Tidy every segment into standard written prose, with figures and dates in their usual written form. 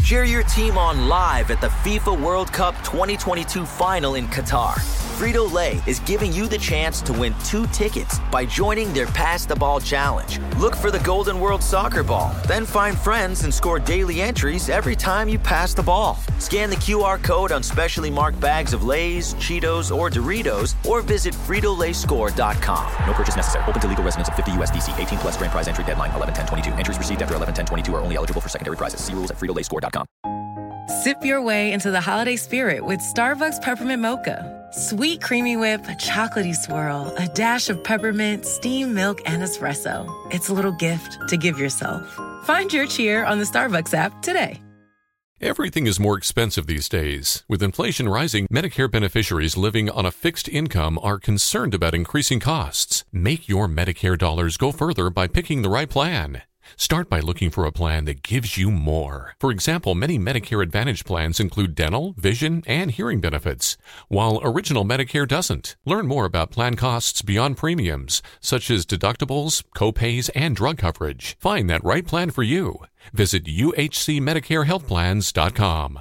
Cheer your team on live at the FIFA World Cup 2022 final in Qatar. Frito-Lay is giving you the chance to win 2 tickets by joining their Pass the Ball Challenge. Look for the Golden World Soccer Ball, then find friends and score daily entries every time you pass the ball. Scan the QR code on specially marked bags of Lay's, Cheetos, or Doritos, or visit FritoLayScore.com. No purchase necessary. Open to legal residents of 50 USDC. 18 plus grand prize entry deadline 11/10/22. Entries received after 11/10/22 are only eligible for secondary prizes. See rules at FritoLayScore.com. Sip your way into the holiday spirit with Starbucks Peppermint Mocha. Sweet creamy whip, chocolatey swirl, a dash of peppermint, steamed milk, and espresso. It's a little gift to give yourself. Find your cheer on the Starbucks app today. Everything is more expensive these days. With inflation rising, Medicare beneficiaries living on a fixed income are concerned about increasing costs. Make your Medicare dollars go further by picking the right plan. Start by looking for a plan that gives you more. For example, many Medicare Advantage plans include dental, vision, and hearing benefits, while Original Medicare doesn't. Learn more about plan costs beyond premiums, such as deductibles, copays, and drug coverage. Find that right plan for you. Visit uhcmedicarehealthplans.com.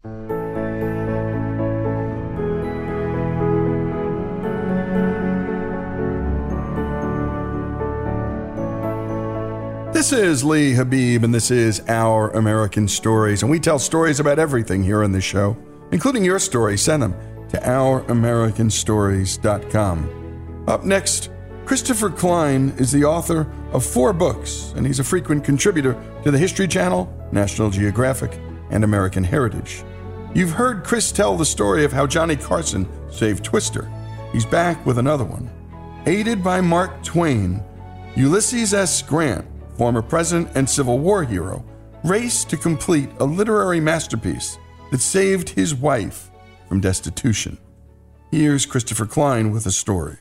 This is Lee Habib, and this is Our American Stories, and we tell stories about everything here on this show, including your story. Send them to ouramericanstories.com. Up next, Christopher Klein is the author of 4 books, and he's a frequent contributor to the History Channel, National Geographic, and American Heritage. You've heard Chris tell the story of how Johnny Carson saved Twister. He's back with another one. Aided by Mark Twain, Ulysses S. Grant, former president and Civil War hero, raced to complete a literary masterpiece that saved his wife from destitution. Here's Christopher Klein with a story.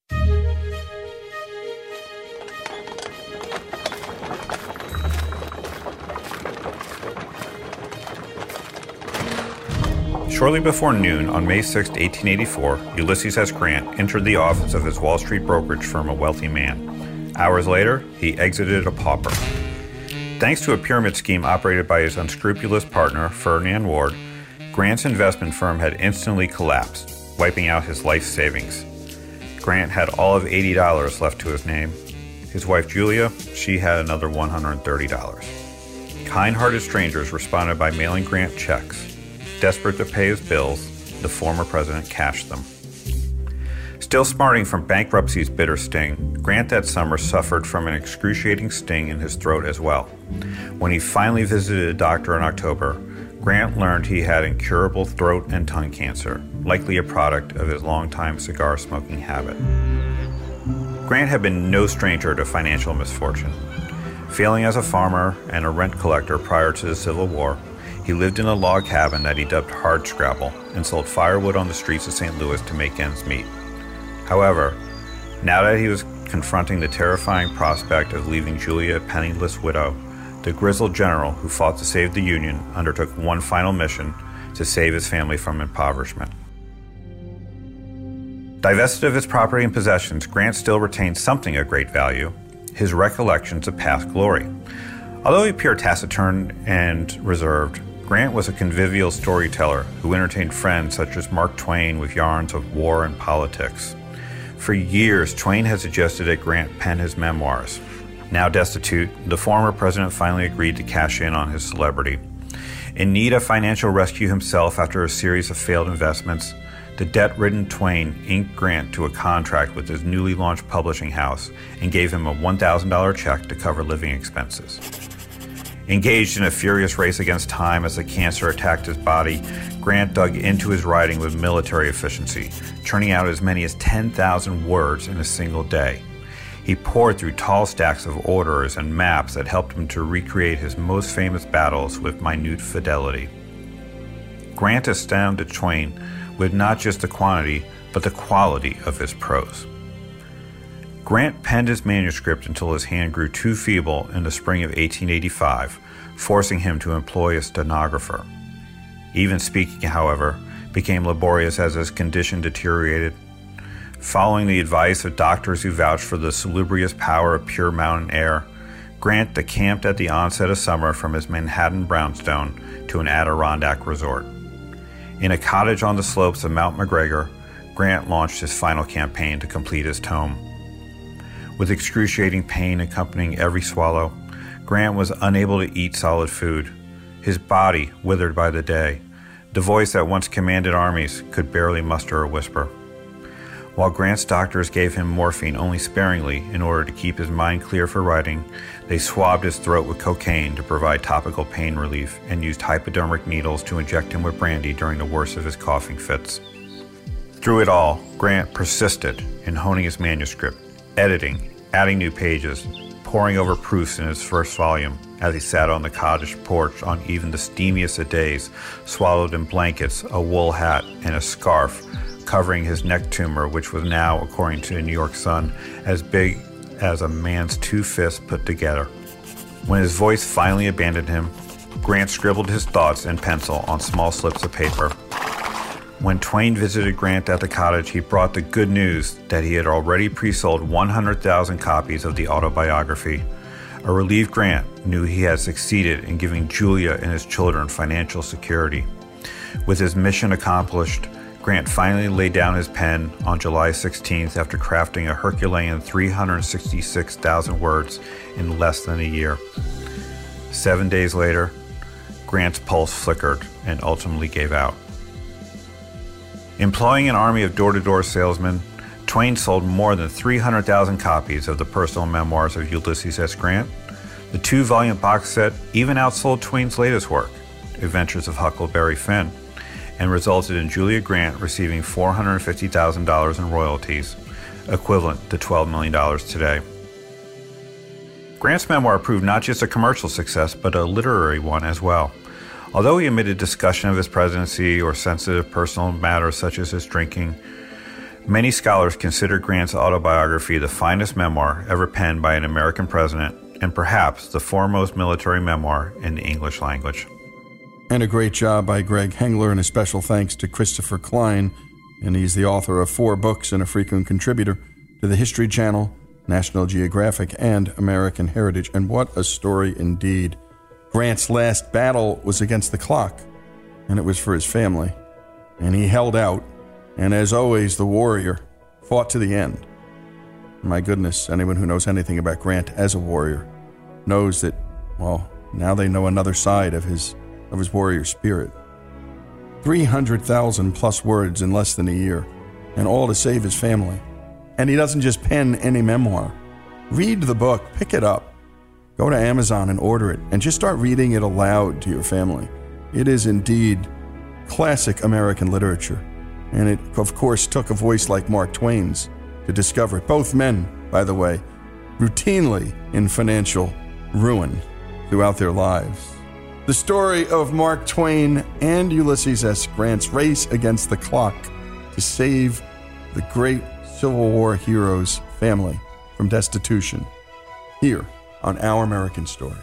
Shortly before noon on May 6, 1884, Ulysses S. Grant entered the office of his Wall Street brokerage firm, a wealthy man. Hours later, he exited a pauper. Thanks to a pyramid scheme operated by his unscrupulous partner, Ferdinand Ward, Grant's investment firm had instantly collapsed, wiping out his life savings. Grant had all of $80 left to his name. His wife, Julia, she had another $130. Kind-hearted strangers responded by mailing Grant checks. Desperate to pay his bills, the former president cashed them. Still smarting from bankruptcy's bitter sting, Grant that summer suffered from an excruciating sting in his throat as well. When he finally visited a doctor in October, Grant learned he had incurable throat and tongue cancer, likely a product of his longtime cigar-smoking habit. Grant had been no stranger to financial misfortune. Failing as a farmer and a rent collector prior to the Civil War, he lived in a log cabin that he dubbed Hardscrabble and sold firewood on the streets of St. Louis to make ends meet. However, now that he was confronting the terrifying prospect of leaving Julia a penniless widow, the grizzled general who fought to save the Union undertook one final mission to save his family from impoverishment. Divested of his property and possessions, Grant still retained something of great value, his recollections of past glory. Although he appeared taciturn and reserved, Grant was a convivial storyteller who entertained friends such as Mark Twain with yarns of war and politics. For years, Twain had suggested that Grant pen his memoirs. Now destitute, the former president finally agreed to cash in on his celebrity. In need of financial rescue himself after a series of failed investments, the debt-ridden Twain inked Grant to a contract with his newly launched publishing house and gave him a $1,000 check to cover living expenses. Engaged in a furious race against time as the cancer attacked his body, Grant dug into his writing with military efficiency, churning out as many as 10,000 words in a single day. He pored through tall stacks of orders and maps that helped him to recreate his most famous battles with minute fidelity. Grant astounded Twain with not just the quantity, but the quality of his prose. Grant penned his manuscript until his hand grew too feeble in the spring of 1885, forcing him to employ a stenographer. Even speaking, however, became laborious as his condition deteriorated. Following the advice of doctors who vouched for the salubrious power of pure mountain air, Grant decamped at the onset of summer from his Manhattan brownstone to an Adirondack resort. In a cottage on the slopes of Mount McGregor, Grant launched his final campaign to complete his tome. With excruciating pain accompanying every swallow, Grant was unable to eat solid food. His body withered by the day. The voice that once commanded armies could barely muster a whisper. While Grant's doctors gave him morphine only sparingly in order to keep his mind clear for writing, they swabbed his throat with cocaine to provide topical pain relief and used hypodermic needles to inject him with brandy during the worst of his coughing fits. Through it all, Grant persisted in honing his manuscript, editing, adding new pages, poring over proofs in his first volume as he sat on the cottage porch on even the steamiest of days, swallowed in blankets, a wool hat, and a scarf covering his neck tumor, which was now, according to the New York Sun, as big as a man's two fists put together. When his voice finally abandoned him, Grant scribbled his thoughts in pencil on small slips of paper. When Twain visited Grant at the cottage, he brought the good news that he had already pre-sold 100,000 copies of the autobiography. A relieved Grant knew he had succeeded in giving Julia and his children financial security. With his mission accomplished, Grant finally laid down his pen on July 16th after crafting a Herculean 366,000 words in less than a year. 7 days later, Grant's pulse flickered and ultimately gave out. Employing an army of door-to-door salesmen, Twain sold more than 300,000 copies of the personal memoirs of Ulysses S. Grant. The 2-volume box set even outsold Twain's latest work, Adventures of Huckleberry Finn, and resulted in Julia Grant receiving $450,000 in royalties, equivalent to $12 million today. Grant's memoir proved not just a commercial success, but a literary one as well. Although he omitted discussion of his presidency or sensitive personal matters such as his drinking, many scholars consider Grant's autobiography the finest memoir ever penned by an American president and perhaps the foremost military memoir in the English language. And a great job by Greg Hengler, and a special thanks to Christopher Klein. And he's the author of 4 books and a frequent contributor to the History Channel, National Geographic, and American Heritage. And what a story indeed. Grant's last battle was against the clock, and it was for his family. And he held out, and as always, the warrior fought to the end. My goodness, anyone who knows anything about Grant as a warrior knows that, well, now they know another side of his warrior spirit. 300,000 plus words in less than a year, and all to save his family. And he doesn't just pen any memoir. Read the book, pick it up, go to Amazon and order it, and just start reading it aloud to your family. It is indeed classic American literature, and it, of course, took a voice like Mark Twain's to discover it. Both men, by the way, routinely in financial ruin throughout their lives. The story of Mark Twain and Ulysses S. Grant's race against the clock to save the great Civil War hero's family from destitution, here on Our American Stories.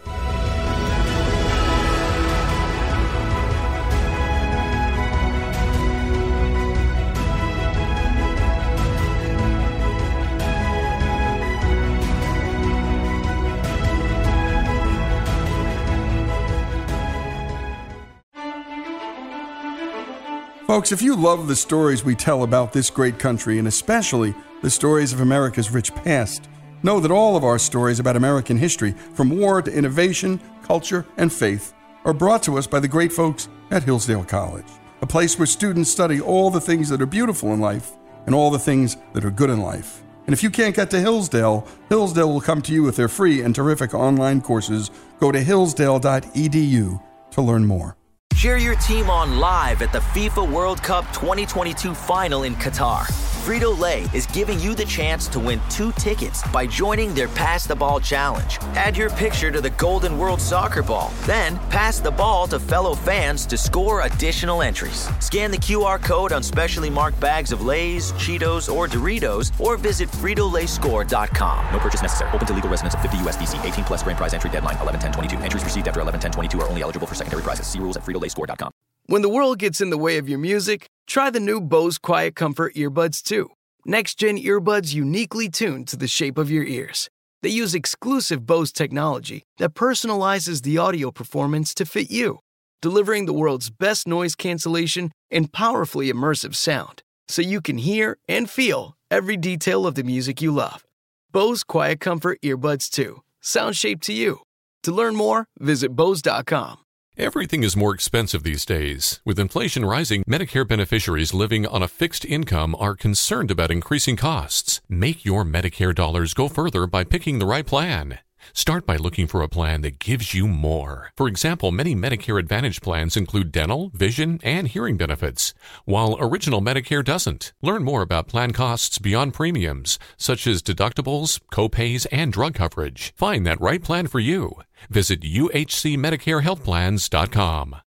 Folks, if you love the stories we tell about this great country, and especially the stories of America's rich past, know that all of our stories about American history, from war to innovation, culture, and faith, are brought to us by the great folks at Hillsdale College, a place where students study all the things that are beautiful in life and all the things that are good in life. And if you can't get to Hillsdale, Hillsdale will come to you with their free and terrific online courses. Go to hillsdale.edu to learn more. Cheer your team on live at the FIFA World Cup 2022 final in Qatar. Frito-Lay is giving you the chance to win 2 tickets by joining their Pass the Ball challenge. Add your picture to the Golden World Soccer Ball. Then pass the ball to fellow fans to score additional entries. Scan the QR code on specially marked bags of Lay's, Cheetos, or Doritos, or visit FritoLayScore.com. No purchase necessary. Open to legal residents of 50 USDC. 18 plus grand prize entry deadline 11/10/22. Entries received after 11/10/22 are only eligible for secondary prizes. See rules at FritoLayScore.com. When the world gets in the way of your music, try the new Bose Quiet Comfort earbuds 2. Next-gen earbuds uniquely tuned to the shape of your ears. They use exclusive Bose technology that personalizes the audio performance to fit you, delivering the world's best noise cancellation and powerfully immersive sound, so you can hear and feel every detail of the music you love. Bose Quiet Comfort Earbuds 2. Sound shaped to you. To learn more, visit Bose.com. Everything is more expensive these days. With inflation rising, Medicare beneficiaries living on a fixed income are concerned about increasing costs. Make your Medicare dollars go further by picking the right plan. Start by looking for a plan that gives you more. For example, many Medicare Advantage plans include dental, vision, and hearing benefits, while Original Medicare doesn't. Learn more about plan costs beyond premiums, such as deductibles, copays, and drug coverage. Find that right plan for you. Visit uhcmedicarehealthplans.com.